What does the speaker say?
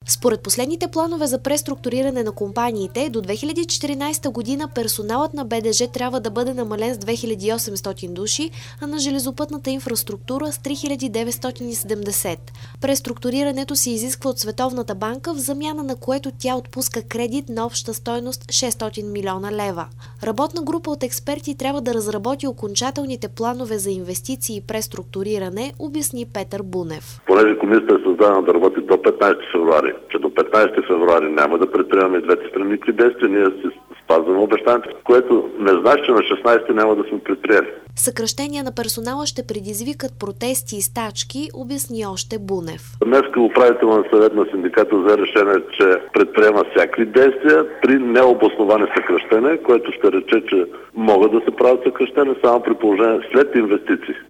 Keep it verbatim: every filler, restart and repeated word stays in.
Според последните планове за преструктуриране на компаниите, до две хиляди и четиринадесета година персоналът на Б Д Ж трябва да бъде намален с две хиляди и осемстотин души, а на железопътната инфраструктура с три хиляди деветстотин и седемдесет. Преструктурирането се изисква от Световната банка, в замяна на което тя отпуска кредит на обща стойност шестстотин милиона лева. Работна група от експерти трябва да разработи окончателните планове за инвестиции и преструктуриране, обясни Петър Бунев. Понеже комисията е създадена да работи до петнадесети февруари, че до петнадесети февруари няма да предприемаме двете страни никакви действия, ние си спазваме обещанието, което не значи, че на шестнадесети няма да сме предприели. Съкращения на персонала ще предизвикат протести и стачки, обясни още Бунев. Днеска управителният съвет на синдиката взе решение, че предприема всякакви действия при необосновани съкращения, което ще рече, че могат да се правят съкращения само при положение след инвестиции.